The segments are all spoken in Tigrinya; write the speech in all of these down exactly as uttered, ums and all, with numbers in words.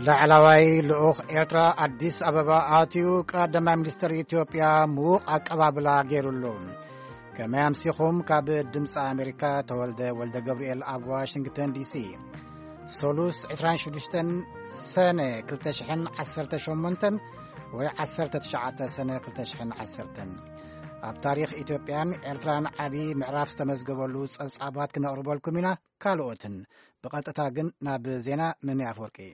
لعلواي لأخ إيرترا أديس أبابا آتيو قدم مينستر إثيوبيا موق أقبابلا غيرلون كما يمسيخهم كاب دمس أمريكا تولد ولد جبريل أب واشنطن دي سي سولوس عشرين شدشتن سنة كلتشحن عسرت شمنتن وعسرت تشعة سنة كلتشحن عسرتن أب تاريخ إثيوبيان إيرتران عبي معراف استمزقبولو صلصابات كنا أربالكم هنا كالوتن بقات أتاقن ناب زينا ممي أفوركي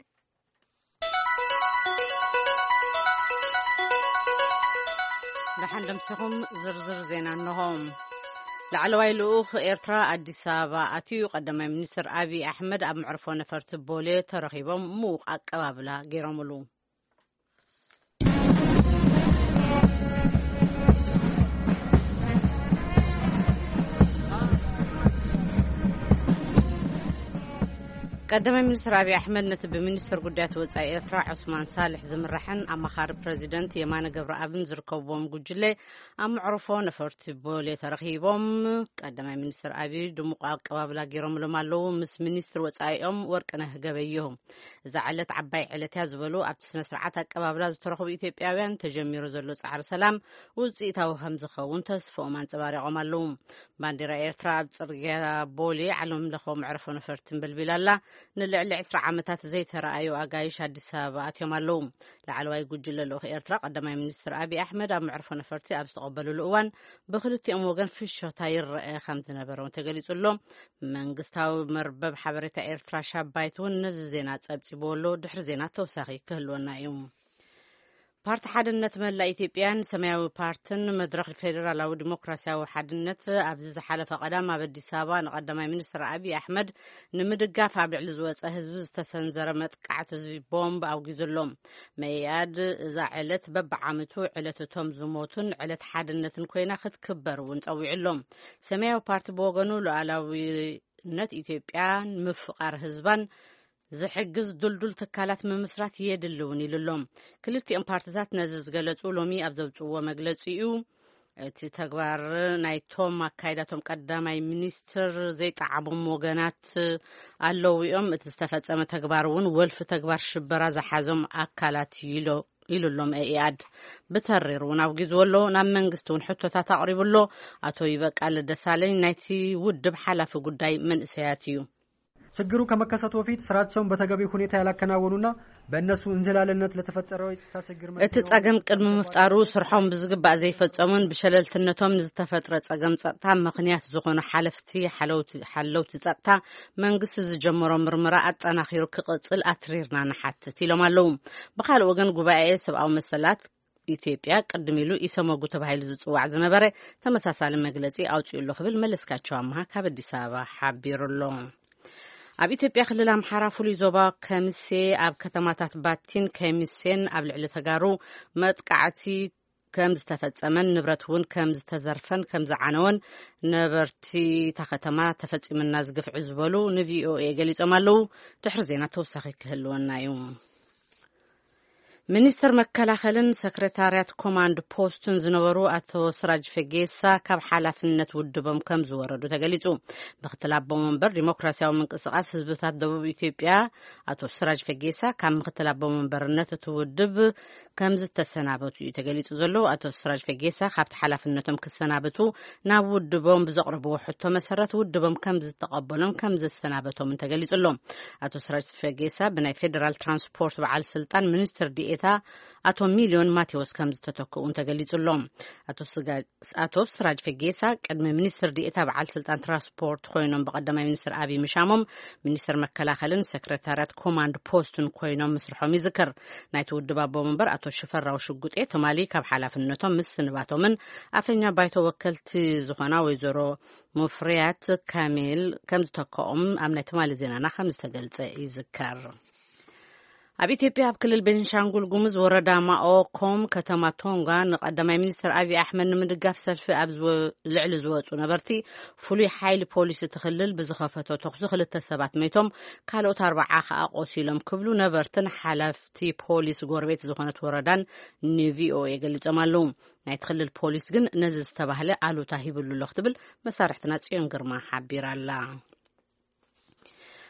لحندمسهم زرزر زينا النهم لعلواي لأخ إيرترا أديس أبابا أتيو قدم مينستر أبي أحمد أب معرفو نفرت بولي ترغيبهم موق أقبابلا غيرملو قدم مينستر أبي أحمد نتب مينستر قدات وصاي إيرترا عثمان صالح زمرحن أما خار بريزيدنت يمان قبر أبن زركوبهم قجلي أم معرفو نفرت بولي ترغيبهم قدم مينستر أبي دموق أقبابلا غيرهم لمالو مس مينستر وصايهم ورقنه غبيهم زعلت عباي علتها زبلو أبت سنة سرعات أقبابلا زترخب إثيوبياوያን تجميرو زلو صعر سلام وزيتاو هم زخون تسفو مان صباريقهم اللوم بانديرا إيرترا بصرقيا بولي علم لخو معرفو نفرتن بالبلالا نلعل عسر عامتات زي ترأيو أقايش أديس أبابا أتيوم اللوم لعلواي قجل الأخ إيرترا قدم مينستر أبي أحمد أب معرفو نفرتي أب استقبلوا الأوان بخلتي أموغان في الشوطاير رأي خمس نبرون تقليس اللوم من قستاو مربب حبرتا إيرترا شابايتون نز زينات أبتي بولو دحر زينات توساخي كهلونا يوم بارت حدنت ملا إثيوبيان سماوي بارتن مدرخ الفيدرالي وديمقراسياوي حدنت أبزز حلفة قدام أبديس أبابا نقدم مينستر أبي أحمد نمدقاف أبلع لزوات أهزوز تسنزر متقعت بومب أو جزلهم مياد زعلت بب عمتو علت توم زموتن علت حدنت كوينا خد كبر ونسوي علم سماوي بارت بوغنو لعلاوي نت إثيوبيان مفقر هزبان زحجز دلدل تكالات ممسرات يدلون يللهم كلتي امبارتزات نزز قلتو لومي أبزوجو ومقلتيو تي تقبار نايتوم مكايداتهم قدامي مينستر زي تعبهم وغانات اللو يوم تستفاد أما تقبارون والف تقبار شبرا زحازهم أكالات يلو يللهم اياد بتررون او جزولو نام منغستون حتى تقريب له اتو يبقى على دسالين نايتي ود بحلف قداي من اسياتيو سجرو ከመከሰቱ በፊት ስራቸውን በተገቢ ሁኔታ ያላከናወኑና በእነሱ እንዝላልነት ለተፈጠረው ተሰግር ማለት እተጻገም ቅድም መፍጣሩ ስርሖም ብዝግባእ ዘይፈጸሙን ብሸለልትነቶም ንዝተፈጥረ ጻገም ጸጥታ ምክንያት ዝኾነ ሓለፍቲ ሓለውቲ ሓለውቲ ጸጥታ መንግስቲ ዝጀመሮ ምርመራ አጠናኺሩ ክቅጽል አትሪርና ንሓትት ኢሎም ኣለዉ በኻል ወገን ጉባኤ ሰብአዊ መሰላት ኢትዮጵያ ቀድሚሉ ኢሰመጉ ተባሂሉ ዝጽዋዕ ዝነበረ ተመሳሳሊ መግለጺ አውጪሉ ክብል መለስካቸው አማሃ ካብ አዲስ አበባ ሓቢሩሎ ኣብ ኢትዮጵያ ክልል ኣምሓራ ፍሉይ ዞባ ከምሴ ኣብ ከተማታት ባቲን ከሚሴን ኣብ ልዕሊ ተጋሩ መጥቃዕቲ ከም ዝተፈጸመን ንብረት እውን ከም ዝተዘርፈን ከም ዝዓነወን ነበርቲ ተኸተማ ተፈጺምና ዝግፍዕ ዝበሉ ንቪኦኤ ገሊጾም ኣለዉ ድሕሪ ዜና ተወሳኺ ክህልወና እዩ ሚኒስትር መከላኸልን ሰክሬታሪያት ኮማንድ ፖስቱን ዝነበሩ አቶ ስራጅ ፈጌሳ ካብ ሓላፍነት ውድቦም ከም ዝወረዱ ተገሊጹ በክትላቦም መንበር ዲሞክራሲያዊ ምንቅስቃስ ህዝብታት ደቡብ ኢትዮጵያ አቶ ስራጅ ፈጌሳ ካብ ምክትላቦም መንበርነት ትውድብ ከም ዝተሰናበቱ ተገሊጹ ዘሎ አቶ ስራጅ ፈጌሳ ካብ ሓላፍነቶም ክሰናበቱ ናብ ውድቦም ብዘቅርብዎ ሕቶ መሰረት ውድቦም ከም ዝተቀበሎም ከም ዝተሰናበቶም ተገሊጹሎም አቶ ስራጅ ፈጌሳ ብናይ ፌደራል ትራንስፖርት በዓል ስልጣን ሚኒስትር ዲ አቶ ሚሊዮን ማቴዎስ ከም ዝተተከኡን ተገሊጹሎም አቶ ስጋጅ አቶ ስራጅ ፈጌሳ ቀድመ ሚኒስትር ዲኤታ በዓል ስልጣን ትራንስፖርት ኮይኖም በቀዳማይ ሚኒስትር አቢ ምሻሞም ሚኒስትር መከላኸልን ሰክሬታሪያት ኮማንድ ፖስቱን ኮይኖም መስርሖም ይዝክር ናይቲ ውድብ አቦ መንበር አቶ ሽፈራው ሽጉጤ ተማሊ ካብ ሓላፍነቶም ምስ ንባቶምን አፈኛ ባይቶ ወከልቲ ዝኾና ወይዘሮ ሙፍሪያት ካሜል ከም ዝተከኦም ኣብ ናይ ተማሊ ዜናና ከም ዝተገልጸ ይዝከር ኣብ ኢትዮጵያ ኣብ ክልል ቤንሻንጉል ጉሙዝ ወረዳ ማኦ ኮም ከተማ ቶንጋ ንቀዳማይ ሚኒስትር አቢ አሕመድ ንምድጋፍ ሰልፊ ኣብ ልዕሊ ዝወጹ ነበርቲ ፍሉይ ሓይሊ ፖሊስ ትኽልል ብዝኸፈቶ ተኽሱ ክልተ ሰባት ሜቶም ካልኦት ኣርባዓ ከዓ ቆሲሎም ክብሉ ነበርትን ሓላፍቲ ፖሊስ ጎረቤት ዝኾነት ወረዳን ንቪኦኤ ገሊጾም ኣለዉ ናይ ትኽልል ፖሊስ ግን ነዚ ዝተባህለ ኣሉታ ሂብሉ ኣሎ ክትብል መሳርሕትና ጽዮን ግርማ ሓቢራላ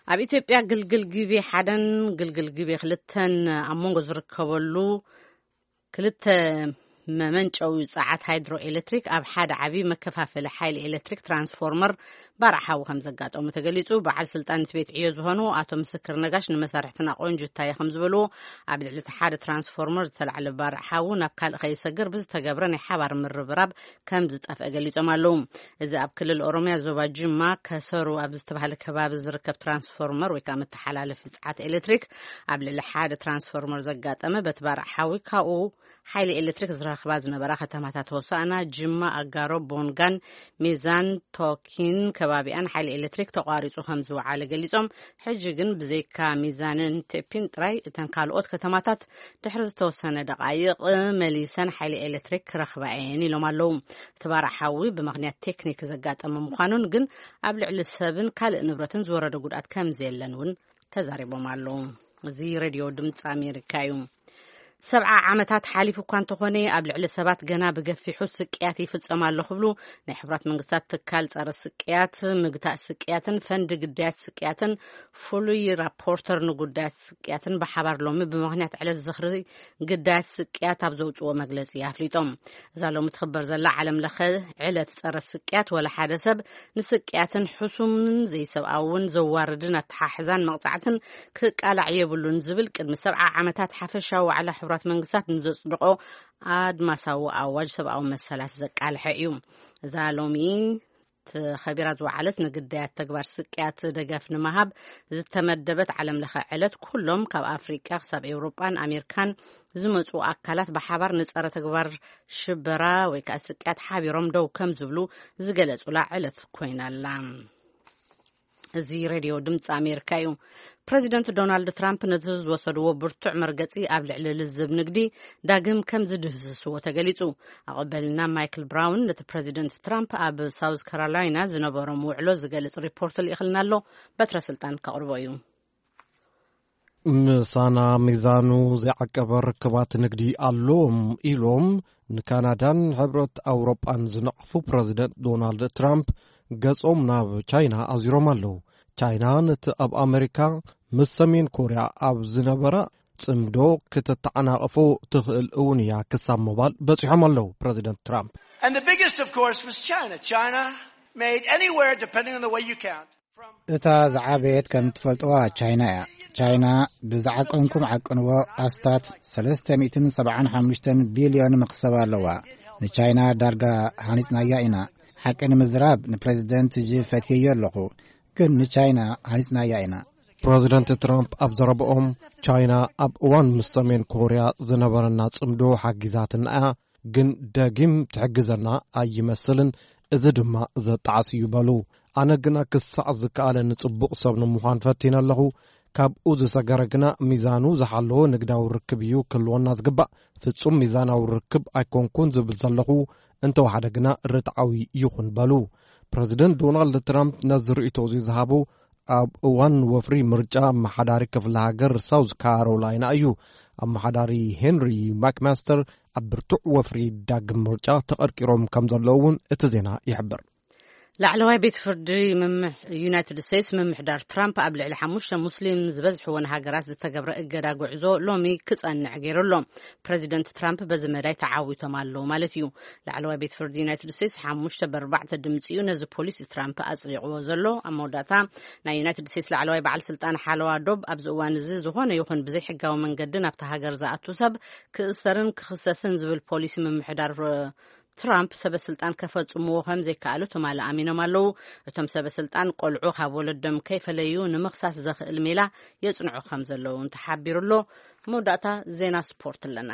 ኣብ ኢትዮጵያ ግልግል ግቤ ሓደን ግልግል ግቤ ክልተን ኣብ መንጎ ዝርከበሉ ክልተ መመንጨዊ ጸዓት ሃይድሮ ኤሌክትሪክ ኣብ ሓደ ዓቢ መከፋፈሊ ሓይሊ ኤሌክትሪክ ትራንስፎርመር ባርሓው ከም ዘጋጠሙ ተገሊጹ። በዓል ስልጣን ቤት ዕዮ ዝኾኑ ኣቶ ምስክር ነጋሽ ንመሳርሕትና ቆንጅታይ ከም ዝበልዎ ኣብ ልዕሊ ሓደ ትራንስፎርመር ዝተላዕለ ባርሓው ናብ ካልእ ከይሰግር ብዝተገብረ ናይ ሓባር ምርብራብ ከም ዝጠፍአ ገሊጾም ኣለዉ። እዚ ኣብ ክልል ኦሮሚያ ዞባ ጅማ ከሰሩ ኣብ ዝተባሃለ ከባቢ ዝርከብ ትራንስፎርመር ወይ ከዓ መተሓላለፊ ጸዓት ኤሌክትሪክ ኣብ ልዕሊ ሓደ ትራንስፎርመር ዘጋጠመ በቲ ባርሓዊ ካብኡ ሓይሊ ኤሌክትሪክ ዝረኽባ ዝነበራ ከተማታት ሆሳዕና፣ ጅማ፣ ኣጋሮ፣ ቦንጋን፣ ሚዛን፣ ቶኪን ከባቢኣን ሓይሊ ኤሌክትሪክ ተቋሪጹ ከም ዝወዓለ ገሊጾም ሕጂ ግን ብዘይካ ሚዛንን ቴፒን ጥራይ እተን ካልኦት ከተማታት ድሕሪ ዝተወሰነ ደቃይቕ መሊሰን ሓይሊ ኤሌክትሪክ ክረኽባ እየን ኢሎም ኣለዉ። እቲ ባርሓዊ ብምኽንያት ቴክኒክ ዘጋጠመ ምዃኑን ግን ኣብ ልዕሊ ሰብን ካልእ ንብረትን ዝወረደ ጉድኣት ከምዘየለን እውን ተዛሪቦም ኣለዉ። እዚ ሬድዮ ድምፂ ኣሜሪካ እዩ። ሰብዓ ዓመታት ሓሊፉ እኳ እንተኾነ ኣብ ልዕሊ ሰባት ገና ብገፊሑ ስቅያት ይፍጸም ኣሎ ክብሉ ናይ ሕቡራት መንግስታት ትካል ጸረ ስቅያት ምግታእ ስቅያትን ፈንዲ ግዳያት ስቅያትን ፍሉይ ራፖርተር ንጉዳያት ስቅያትን ብሓባር ሎሚ ብምኽንያት ዕለት ዝኽሪ ግዳያት ስቅያት ኣብ ዘውፅዎ መግለጺ ኣፍሊጦም። እዛ ሎሚ ትኽበር ዘላ ዓለም ለኸ ዕለት ጸረ ስቅያት ወላ ሓደ ሰብ ንስቅያትን ሕሱምን ዘይሰብኣውን ዘዋርድን ኣተሓሕዛን መቕጻዕትን ክቃላዕ የብሉን ዝብል ቅድሚ ሰብዓ ዓመታት ሓፈሻዊ ዋዕላ ሕቡራት መንግስታት ንዘጽድቆ ኣድማሳዊ ኣዋጅ ሰብኣዊ መሰላት ዘቃልሐ እዩ። እዛ ሎሚ ተኸቢራ ዝወዓለት ንግዳያት ተግባር ስቅያት ደገፍ ንምሃብ ዝተመደበት ዓለም ለኸ ዕለት ኩሎም ካብ ኣፍሪቃ ክሳብ ኤውሮጳን ኣሜሪካን ዝመፁ ኣካላት ብሓባር ንጸረ ተግባር ሽበራ ወይ ከዓ ስቅያት ሓቢሮም ደው ከም ዝብሉ ዝገለጹላ ዕለት ኮይናላ። እዚ ሬድዮ ድምፂ ኣሜሪካ እዩ። ፕሬዚደንት ዶናልድ ትራምፕ ነቲ ዝወሰድዎ ብርቱዕ መርገፂ ኣብ ልዕሊ ልዝብ ንግዲ ዳግም ከም ዝድህስስዎ ተገሊጹ። ኣቐበልና ማይክል ብራውን ነቲ ፕሬዚደንት ትራምፕ ኣብ ሳውዝ ካሮላይና ዝነበሮም ውዕሎ ዝገልጽ ሪፖርት ልኢኽልና ኣሎ። በትረ ስልጣን ከቕርቦ እዩ። ምሳና ሚዛኑ ዘይዓቀበ ርክባት ንግዲ ኣሎም ኢሎም ንካናዳን ሕብረት ኣውሮጳን ዝነቕፉ ፕሬዚደንት ዶናልድ ትራምፕ ገጾም ናብ ቻይና ኣዚሮም ኣለዉ። ቻይና ነቲ ኣብ ኣሜሪካ ምስ ሰሜን ኮርያ ኣብ ዝነበረ ጽምዶ ክትተዓናቕፎ ትኽእል እውን እያ ክሳብ ምባል በፂሖም ኣለዉ ፕሬዚደንት ትራምፕ። And the biggest of course was China. China made anywhere depending on the way you count. እታ ዝዓበየት ከም ትፈልጥዋ ቻይና እያ። ቻይና ብዝዓቀንኩም ዓቅንዎ ኣስታት ሰለስተ ሚእትን ሰብዓን ሓሙሽተን ቢልዮን መኽሰብ ኣለዋ። ንቻይና ዳርጋ ሃኒጽናያ ኢና። ሓቂ ንምዝራብ ንፕሬዚደንት ጂ ፈትየዮ ኣለኹ፣ ግን ንቻይና ሃኒጽናያ ኢና። ፕሬዚደንት ትራምፕ ኣብ ዘረብኦም ቻይና ኣብ እዋን ምስ ሰሜን ኮርያ ዝነበረና ጽምዶ ሓጊዛትና እያ፣ ግን ደጊም ትሕግዘና ኣይመስልን፣ እዚ ድማ ዘጣዓስ እዩ በሉ። ኣነ ግና ክሳዕ ዝከኣለ ንጽቡቕ ሰብ ንምዃን ፈቲነ ኣለኹ። ካብኡ ዝሰገረ ግና ሚዛኑ ዝሓለዎ ንግዳዊ ርክብ እዩ ክልወና ዝግባእ። ፍጹም ሚዛናዊ ርክብ ኣይኮንኩን ዝብል ዘለኹ እንተወሓደ ግና ርትዓዊ ይኹን በሉ። ፕሬዚደንት ዶናልድ ትራምፕ ነዚ ርእቶ እዚ ዝሃቡ ኣብ እዋን ወፍሪ ምርጫ ኣመሓዳሪ ክፍለ ሃገር ሳውዝ ካሮላይና እዩ። ኣመሓዳሪ ሄንሪ ማክማስተር ኣብ ብርቱዕ ወፍሪ ዳግም ምርጫ ተቐርቂሮም ከም ዘለዉ እውን እቲ ዜና ይሕብር። ላዕለዋይ ቤት ፍርዲ ዩናይትድ ስቴትስ ምምሕዳር ትራምፕ ኣብ ልዕሊ ሓሙሽተ ሙስሊም ዝበዝሕዎን ሃገራት ዝተገብረ እገዳ ጉዕዞ ሎሚ ክጸንዕ ገይሩሎ። ፕሬዚደንት ትራምፕ በዚ መዳይ ተዓዊቶም ኣለዉ ማለት እዩ። ላዕለዋይ ቤት ፍርዲ ዩናይትድ ስቴትስ ሓሙሽተ በርባዕተ ድምፂ እዩ ነዚ ፖሊሲ ትራምፕ ኣጽሪቕዎ ዘሎ። ኣብ መወዳእታ ናይ ዩናይትድ ስቴትስ ላዕለዋይ በዓል ስልጣን ሓለዋ ዶብ ኣብዚ እዋን እዚ ዝኾነ ይኹን ብዘይ ሕጋዊ መንገዲ ናብቲ ሃገር ዝኣቱ ሰብ ክእሰርን ክኽሰስን ዝብል ፖሊሲ ምምሕዳር ትራምፕ ሰበስልጣን ከፈጽምዎ ከም ዘይከኣሉ ትማል ኣሚኖም ኣለዉ። እቶም ሰበስልጣን ቆልዑ ካብ ወለዶም ከይፈለዩ ንምኽሳስ ዘኽእል ሜላ የጽንዑ ከም ዘለዉ እንተሓቢሩሎ። መወዳእታ ዜና ስፖርት ኣለና።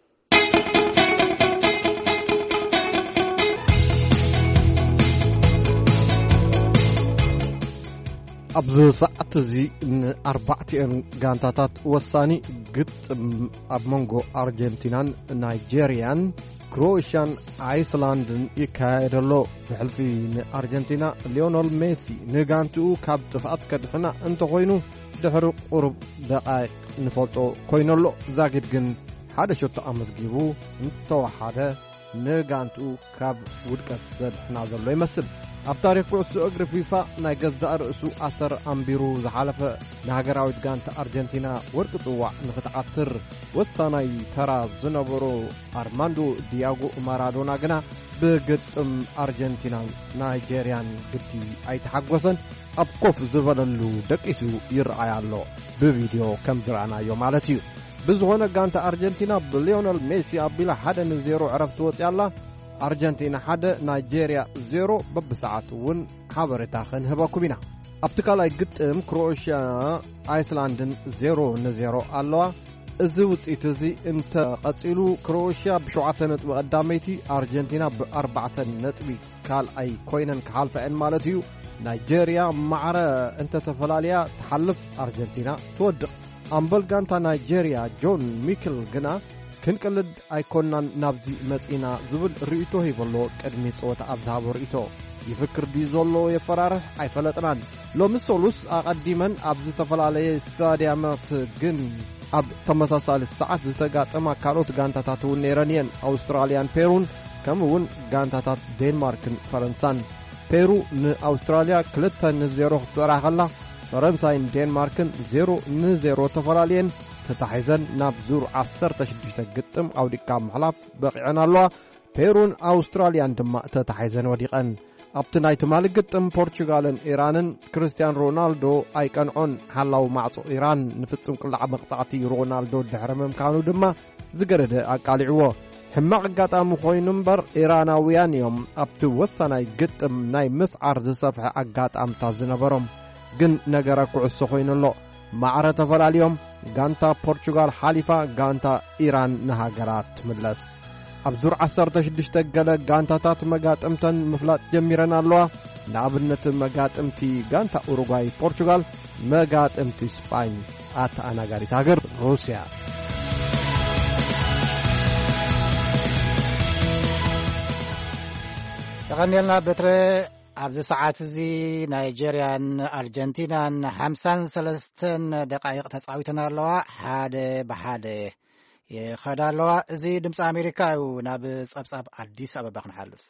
ኣብዚ ሰዓት እዚ ንኣርባዕቲአን ጋንታታት ወሳኒ ግጥም ኣብ መንጎ ኣርጀንቲናን ናይጄርያን ክሮኤሽያን ኣይስላንድን ይካየደሎ። ብሕልፊ ንኣርጀንቲና ሊዮነል ሜሲ ንጋንትኡ ካብ ጥፍኣት ከድሕና እንተኾይኑ ድሕሪ ቁርብ ደቃይቕ ንፈልጦ ኮይነሎ። ዛጊድ ግን ሓደ ሸቶ ኣመስጊቡ እንተወሓደ ንጋንቱ ካብ ውድቀት ዘድሕና ዘሎ ይመስል ኣብ ታሪክ ኩዕሶ እግሪ ፊፋ ናይ ገዛእ ርእሱ ኣሰር ኣንቢሩ ዝሓለፈ ንሃገራዊት ጋንታ ኣርጀንቲና ወርቂ ጽዋዕ ንኽትዓትር ወሳናይ ተራ ዝነበሮ ኣርማንዶ ዲያጎ ማራዶና ግና ብግጥም ኣርጀንቲናን ናይጄርያን ግዲ ኣይተሓጐሰን ኣብ ኮፍ ዝበለሉ ደቂሱ ይረኣይ ኣሎ ብቪድዮ ከም ዝረኣናዮ ማለት እዩ ብዝኾነ ጋንታ ኣርጀንቲና ብሊዮነል ሜሲ ኣቢላ ሓደ ንዜሮ ዕረፍቲ ወፅያላ ኣርጀንቲና ሓደ ናይጄርያ ዜሮ በብሰዓት እውን ሓበሬታ ክንህበኩም ኢና ኣብቲ ካልኣይ ግጥም ክሮኤሽያ ኣይስላንድን ዜሮ ንዜሮ ኣለዋ እዚ ውፅኢት እዚ እንተቐፂሉ ክሮኤሽያ ብሸውዓተ ነጥቢ ቀዳመይቲ ኣርጀንቲና ብኣርባዕተ ነጥቢ ካልኣይ ኮይነን ክሓልፈአን ማለት እዩ ናይጄርያ ማዕረ እንተተፈላለያ ትሓልፍ ኣርጀንቲና ትወድቕ ኣምበል ጋንታ ናይጄርያ ጆን ሚክል ግና ክንቅልድ ኣይኮናን ናብዚ መጺና ዝብል ርእቶ ሂበሎ ቅድሚ ፀወታ ኣብ ዝሃቦ ርእቶ ይፍክር ድዩ ዘሎ የፈራርሕ ኣይፈለጥናን ሎሚ ሰሉስ ኣቐዲመን ኣብ ዝተፈላለየ ስታድያማት ግን ኣብ ተመሳሳሊ ሰዓት ዝተጋጠማ ካልኦት ጋንታታት እውን ነይረን እየን ኣውስትራልያን ፔሩን ከምኡውን ጋንታታት ዴንማርክን ፈረንሳን ፔሩ ንኣውስትራልያ ክልተ ንዜሮ ክትሰርሕ ከላ ፈረንሳይን ዴንማርክን ዜሮ ንዜሮ ተፈላለየን ተታሒዘን ናብ ዙር ዓሰርተ ሽዱሽተ ግጥም ኣውዲቃ ምሕላፍ በቂዐን ኣለዋ ፔሩን ኣውስትራልያን ድማ ተታሒዘን ወዲቐን ኣብቲ ናይ ትማሊ ግጥም ፖርቹጋልን ኢራንን ክርስቲያን ሮናልዶ ኣይቀንዖን ሓላው ማዕጾ ኢራን ንፍጽም ቅልዓ መቕጻዕቲ ሮናልዶ ድሕሪ ምምካኑ ድማ ዝገረደ ኣቃሊዕዎ ሕማቕ ኣጋጣሚ ኮይኑ እምበር ኢራናውያን እዮም ኣብቲ ወሳናይ ግጥም ናይ ምስዓር ዝሰፍሐ ኣጋጣምታት ዝነበሮም ግን ነገረ ኩዕሶ ኮይኑሎ ማዕረ ተፈላለዮም ጋንታ ፖርቹጋል ሓሊፋ ጋንታ ኢራን ንሃገራት ትምለስ ኣብ ዙር ዓሰርተ ሽዱሽተ ገለ ጋንታታት መጋጥምተን ምፍላጥ ጀሚረን ኣለዋ ንኣብነት መጋጥምቲ ጋንታ ኡሩጓይ ፖርቹጋል መጋጥምቲ ስፓኝ ኣተኣናጋሪት ሃገር ሩስያ ተቐኒልና በትረ ኣብዚ ሰዓት እዚ ናይጄርያን ኣርጀንቲናን ሓምሳን ሰለስተን ደቃይቕ ተጻዊተን ኣለዋ ሓደ ብሓደ ይኸዳ ኣለዋ እዚ ድምፂ ኣሜሪካ እዩ ናብ ጸብጻብ ኣዲስ ኣበባ ክንሓልፍ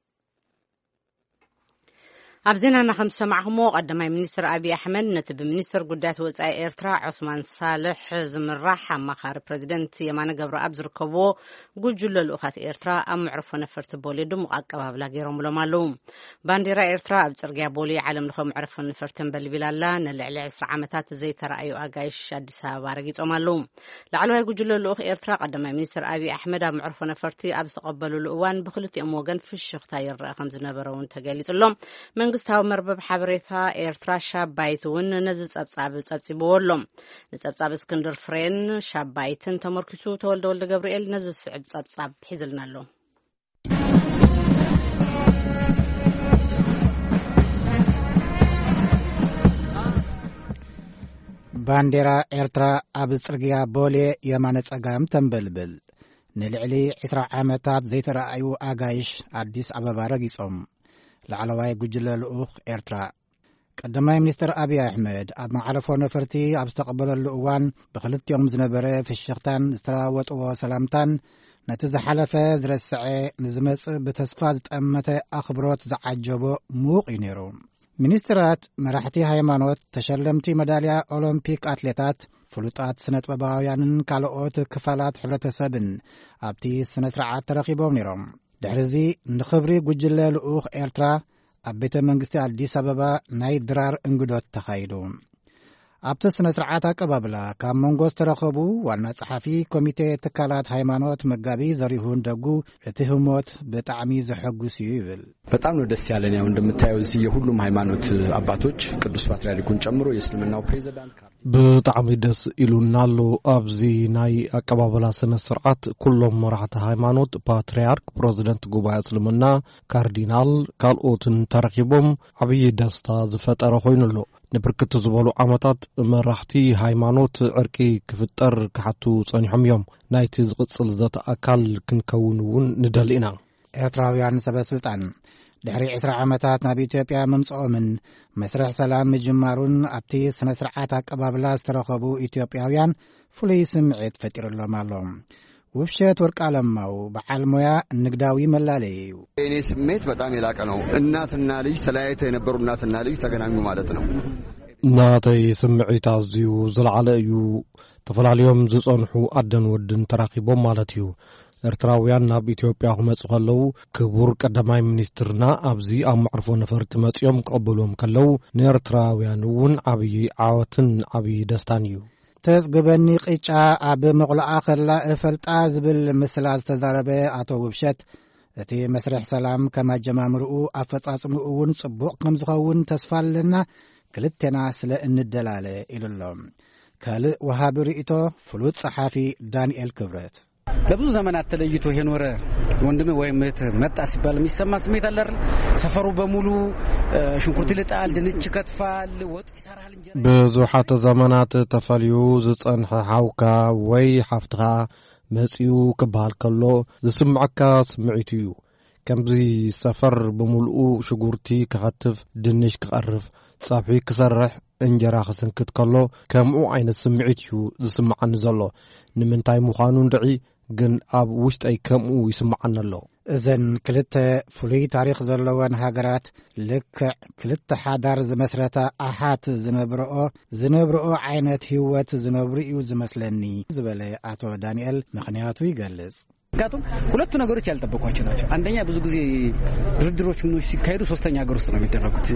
ኣብ ዜናና ከም ሰማዕኹሞ ቀዳማይ ሚኒስትር ኣብይ ኣሕመድ ነቲ ብሚኒስትር ጉዳያት ወጻኢ ኤርትራ ዑስማን ሳልሕ ዝምራሕ ኣማኻሪ ፕሬዚደንት የማነ ገብረኣብ ዝርከብዎ ጉጅለ ልኡኻት ኤርትራ ኣብ መዕርፎ ነፈርቲ ቦሌ ድሙቕ ኣቀባብላ ገይሮምሎም ኣለዉ ባንዴራ ኤርትራ ኣብ ጽርግያ ቦሌ ዓለም ለኸ መዕርፎ ነፈርቲ በልቢላላ ንልዕሊ ዒስራ ዓመታት ዘይተረኣዩ ኣጋይሽ ኣዲስ ኣበባ ረጊጾም ኣለዉ ላዕለዋይ ጉጅለ ልኡኽ ኤርትራ ቀዳማይ ሚኒስትር ኣብይ ኣሕመድ ኣብ መዕርፎ ነፈርቲ ኣብ ዝተቐበሉሉ እዋን ብክልቲኦም ወገን ፍሽኽታ ይረአ ከም ዝነበረ እውን ተገሊጹሎም መንግስታዊ መርበብ ሓበሬታ ኤርትራ ሻባይት እውን ነዚ ጸብጻብ ጸብጺብዎሎም ንጸብጻብ እስክንድር ፍሬን ሻባይትን ተመርኪሱ ተወልደ ወልደ ገብርኤል ነዚ ስዕብ ጸብጻብ ሒዝልና ኣሎ ባንዴራ ኤርትራ ኣብ ጽርግያ ቦሌ የማነ ጸጋም ተንበልብል ንልዕሊ ዒስራ ዓመታት ዘይተረኣዩ ኣጋይሽ ኣዲስ ኣበባ ረጊጾም ላዕለዋይ ጉጅለ ልኡኽ ኤርትራ ቀዳማይ ሚኒስትር ኣብይ ኣሕመድ ኣብ መዕረፎ ነፈርቲ ኣብ ዝተቐበለሉ እዋን ብክልቲኦም ዝነበረ ፍሽኽታን ዝተለዋወጥዎ ሰላምታን ነቲ ዝሓለፈ ዝረስዐ ንዝመጽእ ብተስፋ ዝጠመተ ኣኽብሮት ዝዓጀቦ ምዉቕ እዩ ነይሩ ሚኒስትራት መራሕቲ ሃይማኖት ተሸለምቲ መዳልያ ኦሎምፒክ ኣትሌታት ፍሉጣት ስነ ጥበባውያንን ካልኦት ክፋላት ሕብረተሰብን ኣብቲ ስነ ስርዓት ተረኺቦም ነይሮም ድሕሪዚ ንኽብሪ ጉጅለ ልኡኽ ኤርትራ ኣብ ቤተ መንግስቲ ኣዲስ ኣበባ ናይ ድራር እንግዶት ተኻይዱ ኣብቲ ስነ ስርዓት ኣቀባብላ ካብ መንጎ ዝተረኸቡ ዋና ጸሓፊ ኮሚቴ ትካላት ሃይማኖት መጋቢ ዘሪሁን ደጉ እቲ ህሞት ብጣዕሚ ዘሐጉስ እዩ ይብል በጣም ነው ደስ ያለን ያው እንደምታየው እዚህ የሁሉም ሃይማኖት አባቶች ቅዱስ ፓትርያርኩን ጨምሮ የእስልምናው ፕሬዝዳንት ብጣዕሚ ደስ ኢሉናሎ ኣብዚ ናይ ኣቀባብላ ስነ ስርዓት ኩሎም መራሕቲ ሃይማኖት ፓትርያርክ ፕሬዝዳንት ጉባኤ እስልምና ካርዲናል ካልኦትን ተረኺቦም ዓብዪ ደስታ ዝፈጠረ ኮይኑሎ ንብርክት ዝበሉ ዓመታት መራሕቲ ሃይማኖት ዕርቂ ክፍጠር ክሓቱ ጸኒሖም እዮም ናይቲ ዝቕጽል ዘተ ኣካል ክንከውን እውን ንደሊ ኢና ኤርትራውያን ሰበስልጣን ድሕሪ ዒስራ ዓመታት ናብ ኢትዮጵያ ምምጽኦምን መስርሕ ሰላም ምጅማሩን ኣብቲ ስነ ስርዓት ኣቀባብላ ዝተረኸቡ ኢትዮጵያውያን ፍሉይ ስምዒት ፈጢሩሎም ኣሎ ውብሸት ወርቅ አለማው በዓል ሙያ ንግዳዊ መላለዩ እኔ ስሜት በጣም የላቀ ነው። እናትና ልጅ ተለያይተው የነበሩ እናትና ልጅ ተገናኙ ማለት ነው። ናተይ ስምዒት አዝዩ ዝለዓለ እዩ ተፈላለዮም ዝጸንሑ ኣደን ወድን ተራኺቦም ማለት እዩ ኤርትራውያን ናብ ኢትዮጵያ ክመጽኡ ከለዉ ክቡር ቀዳማይ ሚኒስትርና ኣብዚ ኣብ መዕርፎ ነፈርቲ መጺኦም ክቕበልዎም ከለዉ ንኤርትራውያን እውን ዓብዪ ዓወትን ዓብዪ ደስታን እዩ ተዝግበኒ ቂጫ ኣብ መቕላኣ ኸላ እፈልጣ ዝብል ምስላ ዝተዛረበ ኣቶ ውብሸት እቲ መስርሕ ሰላም ከማጀማምርኡ ኣፈጻጽምኡ እውን ጽቡቕ ከም ዝኸውን ተስፋ ኣለና ክልቴና ስለ እንደላለ ኢሉሎም ካልእ ወሃቢ ርእቶ ፍሉጥ ጸሓፊ ዳንኤል ክብረት ለብዙ ዘመናት ተለይቶ የኖረ ወንድም ወይም መጣ ሲባል የሚሰማ ስሜት አለ አይደል? ሰፈሩ በሙሉ ሽንኩርት ልጣል፣ ድንች ከትፋል፣ ወጥ ይሰራል እንጀራ ብዙሓት ዘመናት ተፈልዩ ዝጸንሐ ሓውካ ወይ ሓፍትኻ መጺኡ ክበሃል ከሎ ዝስምዓካ ስምዒት እዩ ከምዚ ሰፈር በሙሉኡ ሽጉርቲ ክኸትፍ ድንሽ ክቐርፍ ጸብሒ ክሰርሕ እንጀራ ክስንክት ከሎ ከምኡ ዓይነት ስምዒት እዩ ዝስምዓኒ ዘሎ ንምንታይ ምዃኑ ንርኢ ግን ኣብ ውሽጠይ ከምኡ ይስምዓኒ ኣሎ እዘን ክልተ ፍሉይ ታሪኽ ዘለወን ሃገራት ልክዕ ክልተ ሓዳር ዝመስረታ ኣሓት ዝነብርኦ ዝነብርኦ ዓይነት ህይወት ዝነብሩ እዩ ዝመስለኒ ዝበለ አቶ ዳንኤል ምክንያቱ ይገልጽ ምክንያቱም ሁለቱ ነገሮች ያልጠበቋቸው ናቸው። አንደኛ ብዙ ጊዜ ድርድሮች ምኖች ሲካሄዱ ሶስተኛ ሀገር ውስጥ ነው የሚደረጉት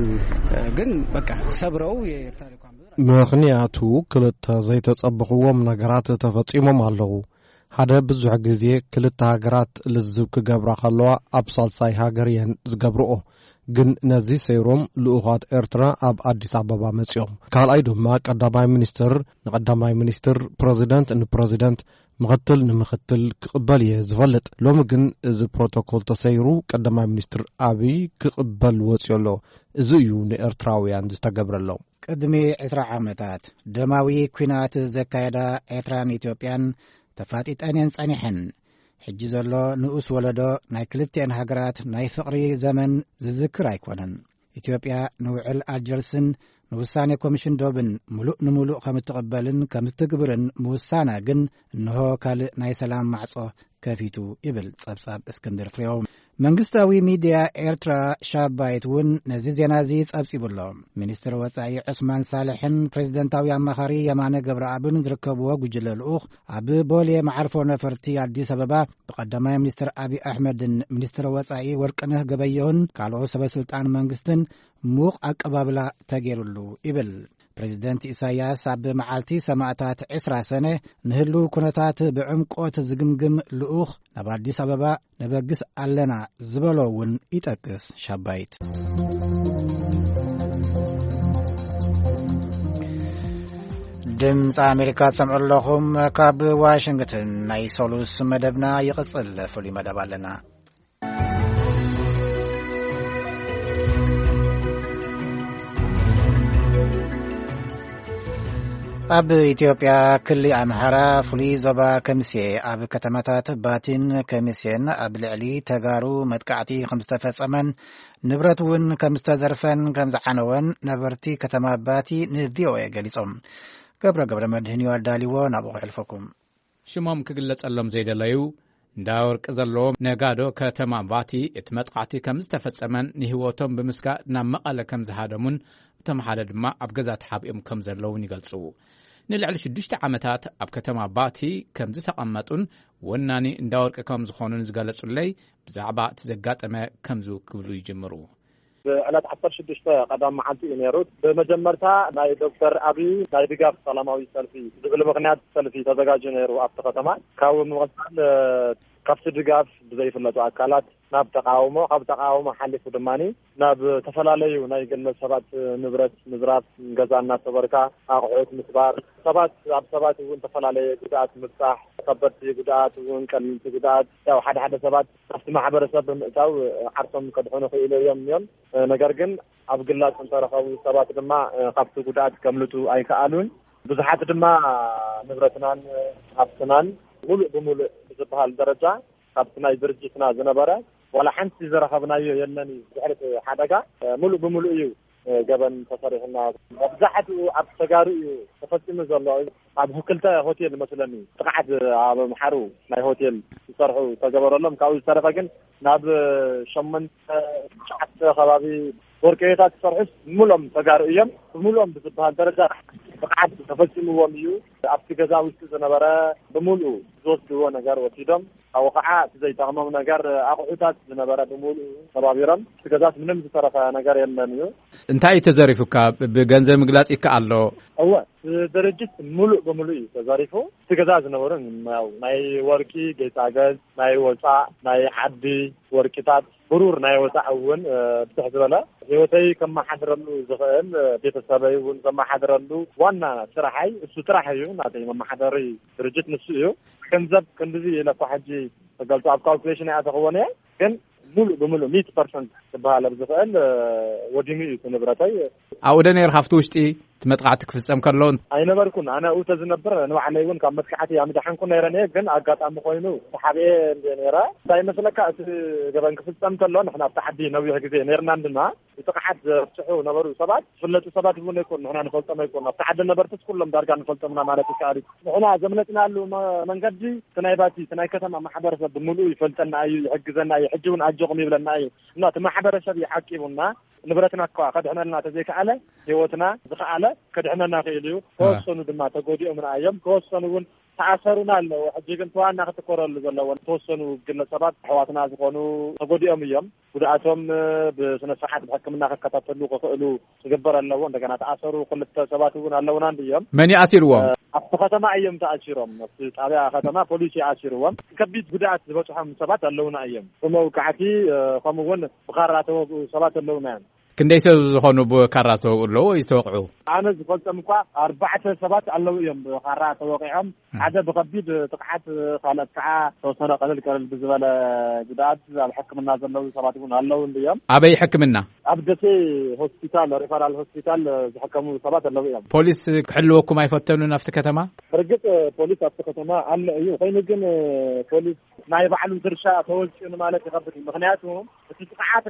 ግን በቃ ሰብረው የኤርትራ ልኡካን ምክንያቱ ክልተ ዘይተጸበኽዎም ነገራት ተፈጺሞም ኣለዉ ሓደ ብዙሕ ግዜ ክልተ ሃገራት ልዝብ ክገብራ ከለዋ ኣብ ሳልሳይ ሃገር እየን ዝገብርኦ ግን ነዚ ሰይሮም ልኡኻት ኤርትራ ኣብ ኣዲስ ኣበባ መጺኦም ካልኣይ ድማ ቀዳማይ ሚኒስትር ንቀዳማይ ሚኒስትር ፕሬዚደንት ንፕሬዚደንት ምኽትል ንምኽትል ክቕበል እየ ዝፈልጥ ሎሚ ግን እዚ ፕሮቶኮል ተሰይሩ ቀዳማይ ሚኒስትር ኣብይ ክቕበል ወፂኡ ኣሎ እዚ እዩ ንኤርትራውያን ዝተገብረሎ ቅድሚ عشرة ዓመታት ደማዊ ኩናት ዘካየዳ ኤርትራን ኢትዮጵያን ተፋጢጠን ጸኒሐን ሕጂ ዘሎ ንኡስ ወለዶ ናይ ክልቴን ሃገራት ናይ ፍቕሪ ዘመን ዝዝክር ኣይኮነን ኢትዮጵያ ንውዕል ኣልጀርስን ንውሳኔ ኮሚሽን ዶብን ሙሉእ ንሙሉእ ከም ትቕበልን ከም ትግብርን ምውሳና ግን እንሆ ካልእ ናይ ሰላም ማዕጾ ከፊቱ ይብል ጸብጻብ እስክንድር ፍሬው መንግስታዊ ሚድያ ኤርትራ ሻባይት እውን ነዚ ዜና እዚ ጸብጺብሎ ሚኒስትር ወጻኢ ዑስማን ሳልሕን ፕሬዝደንታዊ አማኻሪ የማነ ገብረአብን ዝርከብዎ ጉጅለ ልኡኽ ኣብ ቦሌ መዓርፎ ነፈርቲ አዲስ አበባ ብቀዳማይ ሚኒስትር አብይ አሕመድን ሚኒስትር ወጻኢ ወርቅነህ ገበየሁን ካልኦት ሰበስልጣን መንግስትን ሙቕ አቀባብላ ተገይሩሉ ይብል ፕሬዝደንት ኢሳያስ ኣብ መዓልቲ ሰማዕታት عشرة ሰነ ንህሉ ኩነታት ብዕምቆት ዝግምግም ልኡኽ ናብ አዲስ አበባ ነበግስ ኣለና ዝበሎውን ይጠቅስ ሻባይት ድምፂ አሜሪካ ሰምዑለኹም ካብ ዋሽንግተን ናይ ሶሉስ መደብና ይቕጽል ፍሉይ መደብ ኣለና ኣብ ኢትዮጵያ ክልል ኣምሓራ ፍሉይ ዞባ ከሚሴ ኣብ ከተማታት ባቲን ከሚሴን ኣብ ልዕሊ ተጋሩ መጥቃዕቲ ከም ዝተፈጸመን ንብረት እውን ከም ዝተዘርፈን ከም ዝዓነወን ነበርቲ ከተማ ባቲ ንቪኦኤ ገሊጾም ገብረ ገብረ መድህን ይወዳሊዎ ናብኡ ሕልፈኩም ሽሞም ክግለጸሎም ዘይደለዩ እንዳወርቅ ዘለዎም ነጋዶ ከተማ ባቲ እቲ መጥቃዕቲ ከም ዝተፈጸመን ንህይወቶም ብምስጋእ ናብ መቐለ ከም ዝሃደሙን እቶም ሓደ ድማ ኣብ ገዛ ተሓቢኦም ከም ዘለውን ይገልጹ ንልዕሊ ሽዱሽተ ዓመታት ኣብ ከተማ ባቲ ከም ዝተቐመጡን ወናኒ እንዳወርቅ ከም ዝኾኑን ዝገለጹለይ ብዛዕባ እቲ ዘጋጠመ ከም ዝክብሉ ይጅምሩ ዕለት عشرة ستة ቀዳም መዓልቲ እዩ ነይሩ በመጀመርታ ናይ ዶክተር አብይ ናይ ድጋፍ ሰላማዊ ሰልፊ ዝብል ምክንያት ሰልፊ ተዘጋጅ ነይሩ ኣብቲ ከተማ ካብ ምቕጻል ካብቲ ድጋፍ ብዘይፍለጡ ኣካላት ናብ ተቃውሞ ካብ ተቃውሞ ሓሊፉ ድማኒ ናብ ተፈላለዩ ናይ ግለሰብ ሰባት ንብረት ምዝራፍ ገዛና ተበርካ ኣቑሑት ምስባር ሰባት ኣብ ሰባት እውን ተፈላለየ ጉዳት ምብጻሕ ከበድቲ ጉዳት እውን ቀሊልቲ ጉዳት ያው ሓደ ሓደ ሰባት ኣብቲ ማሕበረሰብ ብምእታው ዓርሶም ከድሕኑ ክኢሉ እዮም እዮም ነገር ግን ኣብ ግላጽ እንተረኸቡ ሰባት ድማ ካብቲ ጉዳት ከምልጡ ኣይከኣሉን ብዙሓት ድማ ንብረትናን ሃብትናን ሙሉእ ብሙሉእ ዝበሃል ደረጃ ካብቲ ናይ ድርጅትና ዝነበረ ወላ ሓንቲ ዝረኸብናዮ የለን ዝሕርት ሓደጋ ሙሉእ ብሙሉእ እዩ ገበን ተሰሪሕና ኣብዛሕቱ ኣብ ተጋሩ ተፈጽሙ ዘሎ ኣብ ክልተ ሆቴል መስለኒ ጥቃዓት ኣብ መሓሩ ናይ ሆቴል ዝሰርሑ ተገበረሎም ካብኡ ዝተረፈ ግን ናብ ሸመንተ ሸዓተ ከባቢ ወርቄታት ዝሰርሑስ ሙሉኦም ተጋሩ እዮም ሙሉኦም ብዝበሃል ደረጃ ጥቃዓት ተፈጽምዎም እዩ ኣብቲ ገዛ ውሽጢ ዝነበረ ብሙሉእ ዝወስድዎ ነገር ወሲዶም ኣብኡ ከዓ ዘይጠቕሞም ነገር ኣቑሑታት ዝነበረ ብሙሉእ ተባቢሮም እቲ ገዛስ ምንም ዝተረፈ ነገር የለን እዩ እንታይ ተዘሪፉካ ብገንዘብ ምግላጽ ይከኣሎ እወ ድርጅት ሙሉእ ብሙሉእ እዩ ተዘሪፉ እቲ ገዛ ዝነበሩ ያው ናይ ወርቂ ጌጣገዝ ናይ ወፃእ ናይ ዓዲ ወርቂታት ብሩር ናይ ወፃእ እውን ብትሕ ዝበለ ህይወተይ ከመሓድረሉ ዝኽእል ቤተሰበይ እውን ከመሓድረሉ ዋና ስራሕይ እሱ ጥራሕ እዩ ናተይ መማሓደሪ ድርጅት ንሱ እዩ ገንዘብ ክንድዚ ኢለኳ ሕጂ ተገልጾ ኣብ ካልኩሌሽን እያ ተኽወነ ግን ሙሉእ ብሙሉእ ሚት ፐርሰንት ዝበሃል ኣብ ዝኽእል ወዲሙ እዩ ንብረተይ ኣብኡ ደ ነይርካ ኣብቲ ውሽጢ እቲ መጥቃዕቲ ክፍጸም ከሎ ኣይነበርኩን ኣነ ኣብኡ ተዝነብር ንባዕለይ እውን ካብ መጥቃዕቲ ኣምድሓንኩን ነይረ ነየ ግን ኣጋጣሚ ኮይኑ ሰሓብየ እንደ ነይረ እንታይ መስለካ እቲ ገበን ክፍጸም ከሎ ንሕና ኣብቲ ዓዲ ነዊሕ ግዜ ነርናን ድማ ጥቕዓት ዘብፅሑ ነበሩ ሰባት ዝፍለጡ ሰባት እውን ኣይኮን ንሕና ንፈልጦም ኣይኮን ኣብቲ ዓዲ ነበርትስ ኩሎም ዳርጋ ንፈልጦምና ማለት ይከኣል ንሕና ዘምለጥናሉ መንገዲ እቲ ናይ ባቲ እቲ ናይ ከተማ ማሕበረሰብ ብሙሉእ ይፈልጠና እዩ ይሕግዘና እዩ ሕጂ እውን ኣጆኹም ይብለና እዩ እና እቲ ማሕበረሰብ ይሓቂቡና ንብረትና እኳ ከድሕነልና ተዘይከኣለ ህይወትና ዝኸኣለ ከድሕነና ክእል እዩ ተወሰኑ ድማ ተጎዲኦምና እዮም ተወሰኑ እውን ተኣሰሩና ኣለዎ ሕጂ ግን ተዋና ክትኮረሉ ዘለዎ ተወሰኑ ግለሰባት ኣሕዋትና ዝኾኑ ተጎዲኦም እዮም ጉድኣቶም ብስነ ስርዓት ብሕክምና ክከታተሉ ክኽእሉ ዝግበር ኣለዎ እንደገና ተኣሰሩ ክልተ ሰባት እውን ኣለውና እንድዮም መን ይኣሲርዎም ኣብቲ ከተማ እዮም ተኣሲሮም ኣብቲ ጣብያ ከተማ ፖሊስ ይኣሲርዎም ከቢድ ጉድኣት ዝበፅሖም ሰባት ኣለውና እዮም ብመውቃዕቲ ከምኡ እውን ብካራ ተወግኡ ሰባት ኣለውና እዮም ክንደይ ሰብ ዝኾኑ ብካራ ተወግኡ ኣለዎ ወይ ተወቅዑ ኣነ ዝፈልጦም እኳ ኣርባዕተ ሰባት ኣለዉ እዮም ብካራ ተወቂዖም ሓደ ብከቢድ ጥቕዓት ካልኦት ከዓ ተወሰነ ቀልል ቀልል ብዝበለ ጉድኣት ኣብ ሕክምና ዘለዉ ሰባት እውን ኣለዉ እንድዮም ኣበይ ሕክምና ኣብ ደሴ ሆስፒታል ሪፈራል ሆስፒታል ዝሕከሙ ሰባት ኣለዉ እዮም ፖሊስ ክሕልወኩም ኣይፈተኑን ኣብቲ ከተማ በርግጥ ፖሊስ ኣብቲ ከተማ ኣለ እዩ ኮይኑ ግን ፖሊስ ናይ ባዕሉ ድርሻ ተወልጭኑ ማለት ይኸብድ ምክንያቱ እቲ ጥቕዓት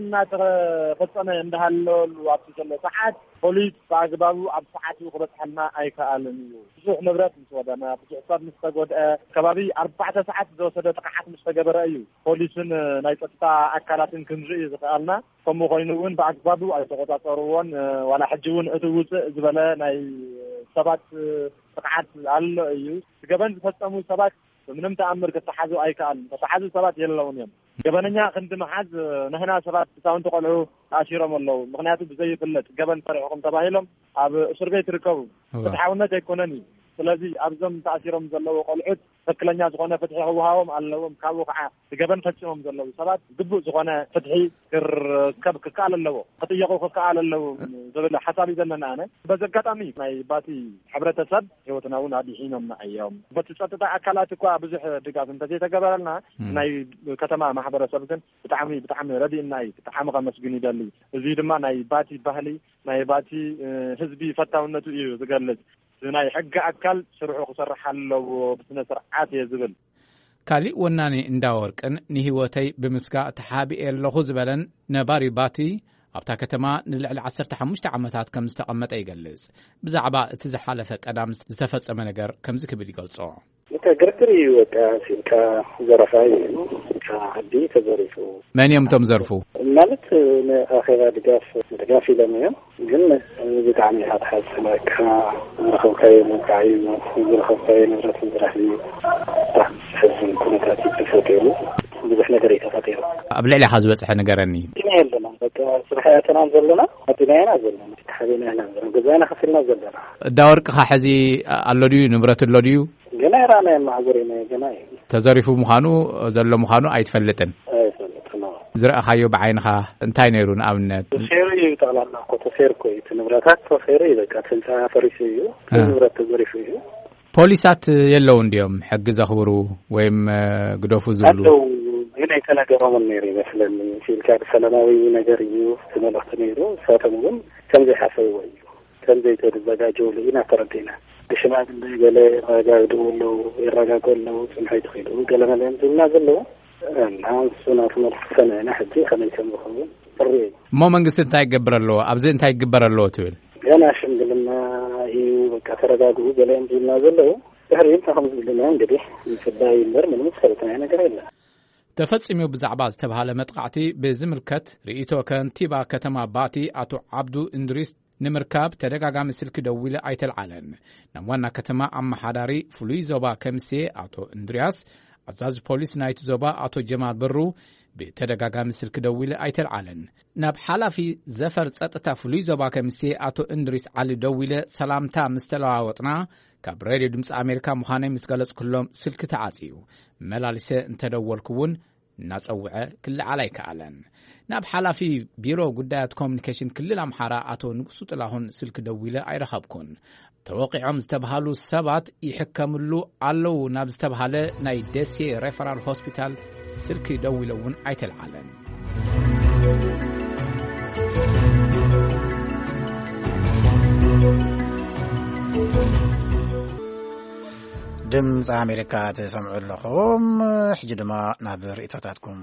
እናተፈጸመ እንዳሃለሉ ኣብቲ ዘሎ ሰዓት ፖሊስ ብኣግባቡ ኣብ ሰዓቱ ክበፅሐልና ኣይከኣልን እዩ ብዙሕ ንብረት ምስ ወደመ ብዙሕ ሰብ ምስ ተጎድአ ከባቢ ኣርባዕተ ሰዓት ዝወሰደ ጥቕዓት ምስ ተገበረ እዩ ፖሊስን ናይ ፀጥታ ኣካላትን ክንርኢ ዝኽኣልና ከምኡ ኮይኑ እውን ብኣግባቡ ኣይተቆፃፀርዎን ዋላ ሕጂ እውን እቲ ውፅእ ዝበለ ናይ ሰባት ጥቕዓት ኣሎ እዩ ገበን ዝፈጸሙ ሰባት ምንም ተኣምር ከተሓዙ ኣይከኣልን ተሓዙ ሰባት የለውን እዮም ገበነኛ ክንዲ መሓዝ ንሕና ሰባት ህፃውንቲ ቆልዑ ተኣሲሮም ኣለዉ ምክንያቱ ብዘይፍለጥ ገበን ሰሪሕኩም ተባሂሎም ኣብ እስር ቤት ይርከቡ ፍትሓውነት ኣይኮነን እዩ ስለዚ ኣብዞም ተኣሲሮም ዘለዉ ቆልዑት ትክክለኛ ዝኾነ ፍትሒ ክወሃቦም ኣለዎም ካብኡ ከዓ ገበን ፈፂሞም ዘለዉ ሰባት ግቡእ ዝኾነ ፍትሒ ክርከብ ክከኣል ኣለዎ ክጥየቁ ክከኣል ኣለዎ ዝብል ሓሳብ እዩ ዘለና ኣነ በዚ ኣጋጣሚ ናይ ባቲ ሕብረተሰብ ሂወትና እውን ኣድሒኖምና እዮም በቲ ፀጥታ ኣካላት እኳ ብዙሕ ድጋፍ እንተዘይተገበረልና ናይ ከተማ ማሕበረሰብ ግን ብጣዕሚ ብጣዕሚ ረዲእና እዩ ብጣዕሚ ከመስግን ይደሊ እዚ ድማ ናይ ባቲ ባህሊ ናይ ባቲ ህዝቢ ፈታውነቱ እዩ ዝገልጽ ናይ ሕጊ ኣካል ስርሑ ክሰርሕ ኣለዎ ብስነ ስርዓት እየ ዝብል ካሊእ ወናኒ እንዳወርቅን ንህይወተይ ብምስጋእ ተሓቢኤ ኣለኹ ዝበለን ነባሪ ባቲ ኣብታ ከተማ ንልዕሊ ዓሰርተ ሓሙሽተ ዓመታት ከም ዝተቐመጠ ይገልጽ ብዛዕባ እቲ ዝሓለፈ ቀዳም ዝተፈጸመ ነገር ከምዚ ክብል ይገልጾ ግርግር እዩ በቃ ሲልካ ዘረፋ እዩ ዓዲ ተዘሪፉ መን እዮም እቶም ዘርፉ ማለት ንኣኼባ ድጋፍ ድጋፍ ኢሎም እዮም ግን ብጣዕሚ ሓትሓት ስለካ ረኸብካዮ መውቃዒ ዝረኸብካዮ ንብረት ምዝራሕ እዩ ሕዝን ኩነታት ተፈጢሩ ብዙሕ ነገር እዩ ተፈጢሩ ኣብ ልዕሊ ካ ዝበፅሐ ነገረኒ ዲና የለና በቃ ስራሕያትና ዘለና ኣዲናና ዘለና ተሓቢና ዘለና ገዛና ከፊልና ዘለና እዳወርቅኻ ሕዚ ኣሎ ድዩ ንብረት ኣሎ ድዩ ገና ራና ማሕበሬና ገና ተዘሪፉ ምዃኑ ዘሎ ምዃኑ ኣይትፈልጥን ኣይፈልጥን ዝረአኻዮ ብዓይንኻ እንታይ ነይሩ ንኣብነት ተሰይሩ እዩ ጠቕላላ እኮ ተሰይርኮ እዩ ንብረታት ተሰይሩ እዩ በቃ ህንፃ ፈሪሱ እዩ ንብረት ተዘሪፉ እዩ ፖሊሳት የለውን እንዲዮም ሕጊ ዘኽብሩ ወይም ግደፉ ዝብሉ ኣለው ግን ኣይተነገሮምን ነይሩ ይመስለኒ ሲልካ ሰላማዊ ነገር እዩ ትመለኽቲ ነይሩ ሳቶም እውን ከምዘይሓሰብዎ እዩ ከምዘይተዘጋጀውሉ ኢና ተረዲና ብሽማግለ ገለ ረጋግዱ ኣለዉ ይረጋግኡ ኣለዉ ፅንሖ ይትኽእሉ ገለ መለዮም ዝብና ዘለዉ نعم سنة مرسنة أنا حجي خلينا نسموه فريق ما منقص انت يقبر له أبزين انت يقبر له تقول أنا شمد لما هي كثرة قاعدة جلين جلنا زله تهريب تخمس لنا عندي مفداي مر من مسخرة أنا قرينا تفصيمه بزعبا ዝተባሃለ መጥቃዕቲ ብዝምልከት ርእይቶ ከንቲባ ከተማ ባቲ አቶ ዓብዱ እንድሪስ ንምርካብ ተደጋጋሚ ስልክ ደውለ አይተልዓለን ናብ ዋና ከተማ አማሓዳሪ ፍሉይ ዞባ ከምሴ አቶ እንድሪያስ አዛዝ ፖሊስ ናይት ዞባ አቶ ጀማል ብሩ በተደጋጋሚ ስልክ ደውለ አይተልዓለን ናብ ሓላፊ ዘፈር ጸጥታ ፍሉይ ዞባ ከምሴ አቶ እንድሪስ ዓሊ ደውለ ሰላምታ ምስተለዋወጥና ካብ ሬድዮ ድምፂ አሜሪካ ምዃነ ምስገለጽ ኩሎም ስልክ ተዓጽዩ መላልሰ እንተደወልኩውን እናጸውዐ ክልዓላ ይከኣለን ናብ ሓላፊ ቢሮ ጉዳያት ኮሙኒኬሽን ክልል አምሓራ አቶ ንጉሱ ጥላሁን ስልክ ደውለ አይረኸብኩን ተወቂዖም ዝተባሃሉ ሰባት ይሕከምሉ ኣለው ናብ ዝተባሃለ ናይ ደሴ ሬፈራል ሆስፒታል ስልክ ደውለውን አይተልዓለን ድምፂ አሜሪካ ተሰምዑ ኣለኹም ሕጂ ድማ ናብ ርእይቶታትኩም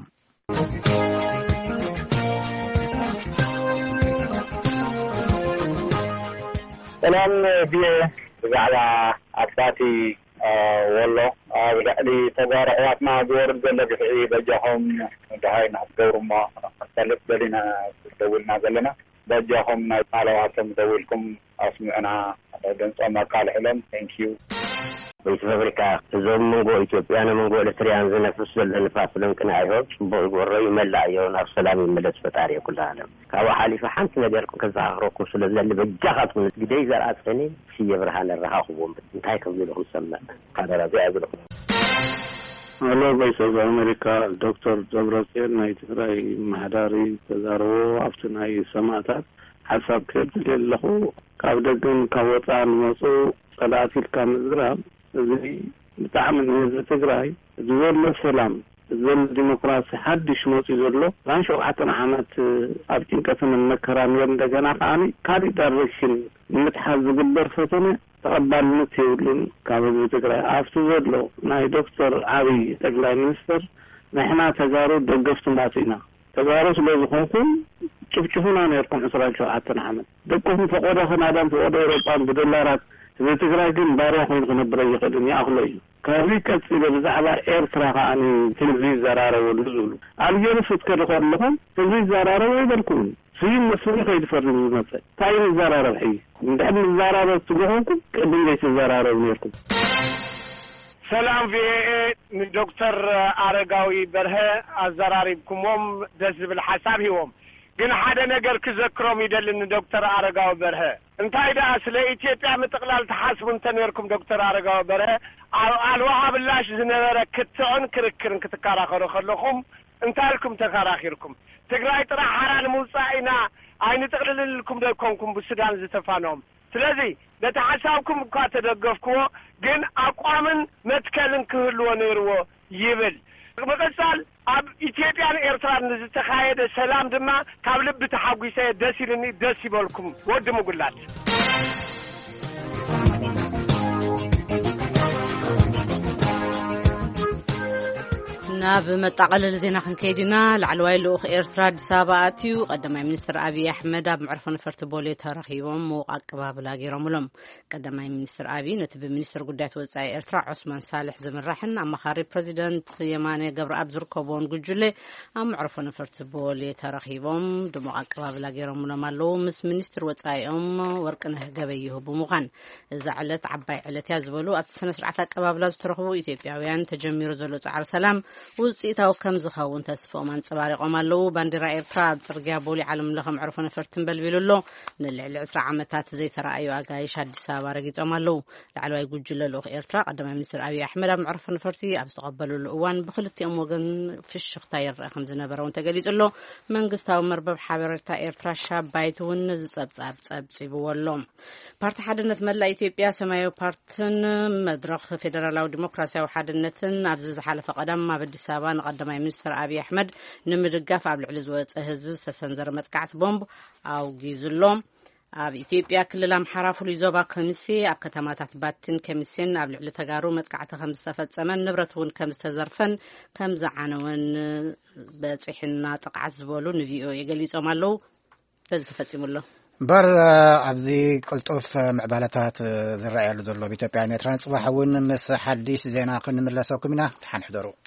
ሰላም ቢየ ብዛዕባ ኣባቲ ወሎ ኣብ ልዕሊ ተጓርዕዋትና ዝወርድ ዘሎ ግፍዒ በጃኹም እንታይ ናትገብሩሞ ክፈልጥ ደሊና ደውልና ዘለና በጃኹም ናይ ቃለዋቶም ደውልኩም ኣስሚዑና ድምፆም ኣቃልዕሎም ቴንኪዩ በኢትዮጵያ እዞም መንጎ ኢትዮጵያና መንጎ ኤርትራያን ዝነፍስ ዘሎ ንፋስ ለንቅና አይሆን በወረዩ መላእየው ናብ ሰላም ይመለስ ፈጣሪ ይኩል ዓለም ካብ ሓሊፈ ሓንቲ ነገር ከዛኽሮኩ ስለዘለ በጃኻት ግደይ ዘርአጽኒ ሲየብርሃን ረሃኹም እንታይ ከብልኩም ሰማዕ ካደራ ዘያዝልኩም አሎ ቮይስ ኦፍ አሜሪካ ዶክተር ዘብረጽዮን ናይ ትግራይ ማህዳሪ ተዛረቦ ኣብቲ ናይ ሰማዕታት ሓሳብ ከብል ኣለኹ ካብ ደግን ካብ ወፃን መፁ ጸላእት ኢልካ ምዝራብ እዚ ብጣዕሚ ንህዝቢ ትግራይ ዝወሎ ሰላም ዝወሎ ዲሞክራሲ ሓድሽ መፁ ዘሎ ሸውዓተ ዓመት ኣብ ጭንቀትን መከራን እንደገና ከዓኒ ካሊእ ዳይሬክሽን ንምትሓዝ ዝግበር ፈተነ ተቐባልነት የብሉን ካብ ህዝቢ ትግራይ ኣብቲ ዘሎ ናይ ዶክተር ዓብይ ጠቅላይ ሚኒስትር ንሕና ተጋሩ ደገፍቲ ማቲና ተጋሩ ስለዝኾንኩም ጭፍጭፉና ነርኩም عشرة وسبعة ዓመት ደቆም ተቆዳ ከናዳም ተቆዳ ኤውሮጳን ብዶላራት በትግራይ ግን ባሪያ ሆኖ ነበር ይቀድም ያخلዩ ከሪከት በዛዕባ ኤርትራ ካኒ ቴሌቪዥን ዘራረው ልዙሉ አልጀሩ ፍትከደኸለኹም ቴሌቪዥን ዘራረው ይበልኩም ሲም መስሉ ከይድፈርም ይመጽእ ታይም ዘራረው ይ እንደም ዘራረው ትጎኹም ቅድም ለይ ዘራረው ነርኩም ሰላም ቪኤ ምን ዶክተር አረጋዊ በርሀ አዘራሪብኩሞም ደስ ብል ሐሳብ ይወም ግን ሓደ ነገር ክዘክሮም ይደልን ዶክተር አረጋዊ በርሀ እንታይ ዳ ስለ ኢትዮጵያ ምጥቅላል ተሐስቡ እንተነርኩም ዶክተር አረጋዊ በርሀ አልዋሃብላሽ ዝነበረ ክትዖን ክርክርን ክትከራከሩ ከለኹም እንታልኩም ተከራኺርኩም ትግራይ ጥራ ሓራን ሙጻኢና አይን ጥቅልልልኩም ደኮንኩም ብሱዳን ዝተፋኖም ስለዚህ ለተሐሳብኩም እንኳ ተደገፍኩዎ ግን አቋምን መትከልን ክህልዎ ነርዎ ይብል መቀሳል ኣብ ኢትዮጵያን ኤርትራን ዝተኻየደ ሰላም ድማ ካብ ልብ ተሐጉሰ ደስ ይልኒ ደስ ይበልኩም ወድሙ ጉላት ናብ መጣቀለል ዜና ክንከይድና ለዓልዋይ ልኡኽ ኤርትራ አዲስ አበባ ኣትዩ ቀዳማይ ሚኒስትር አብይ አሕመድ ኣብ መዕርፎ ነፈርቲ ቦሌ ተረኺቦም ኣቀባብላ ገይሮምሎም ቀዳማይ ሚኒስትር አብይ ነቲ ብሚኒስትር ጉዳያት ወጻኢ ኤርትራ ዑስማን ሳልሕ ዝምራሕን ኣማኻሪ ፕሬዚደንት የማነ ገብረአብ ዝርከብዎን ጉጅለ ኣብ መዕርፎ ነፈርቲ ቦሌ ተረኺቦም ድሙቕ ኣቀባብላ ገይሮምሎም ኣለዉ ምስ ሚኒስትር ወጻኢኦም ወርቅነህ ገበይሁ ብምዃን እዛ ዕለት ዓባይ ዕለት እያ ዝበሉ ኣብቲ ስነ ስርዓት ኣቀባብላ ዝተረኽቡ ኢትዮጵያውያን ተጀሚሩ ዘሎ ጻዕሪ ሰላም ውጽኢታው ከም ዝኸውን ተስፋኦም አንጸባሪቆም ኣለዉ ባንዲራ ኤርትራ ኣብ ጽርግያ ቦሌ ዓለም ለኸ መዕርፎ ነፈርትን በልቢሉሎ ንልዕሊ عشرة ዓመታት ዘይተረኣዩ ኣጋይሽ አዲስ አበባ ረጊጾም ኣለዉ ላዕለዋይ ጉጅለ ልኡኽ ኤርትራ ቀዳማይ ሚኒስትር አብይ አሕመድ ኣብ መዕርፎ ነፈርቲ ኣብ ዝተቐበሉሉ እዋን ብኽልቲኦም ወገን ፍሽኽታ ይርአ ከም ዝነበረውን ተገሊጹሎ መንግስታዊ መርበብ ሓበሬታ ኤርትራ ሻባይት እውን ዝጸብጻብ ጸብጺብዎ ኣሎ ፓርቲ ሓድነት መላእ ኢትዮጵያ ሰማያዊ ፓርቲን መድረኽ ፌደራላዊ ዲሞክራሲያዊ ሓድነትን ኣብ ዝሓለፈ ቀዳም ኣብ አዲስ አበባ ንቀዳማይ ሚኒስትር አብይ አሕመድ ንምድጋፍ ኣብ ልዕሊ ዝወፀ ህዝቢ ዝተሰንዘረ መጥቃዕቲ ቦምብ ኣውጊዙሎም ኣብ ኢትዮጵያ ክልል ኣምሓራ ፍሉይ ዞባ ከሚሴ ኣብ ከተማታት ባትን ከሚሴን ኣብ ልዕሊ ተጋሩ መጥቃዕቲ ከም ዝተፈጸመን ንብረት እውን ከም ዝተዘርፈን ከም ዝዓነወን በፂሕና ጥቃዓት ዝበሉ ንቪኦኤ ገሊጾም ኣለዉ በዚ ተፈጺሙሎ በር ኣብዚ ቅልጡፍ ምዕባለታት ዝረኣያሉ ዘሎ ብኢትዮጵያን ኤርትራን ጽባሕ እውን ምስ ሓዲስ ዜና ክንምለሰኩም ኢና ሓንሕደሩ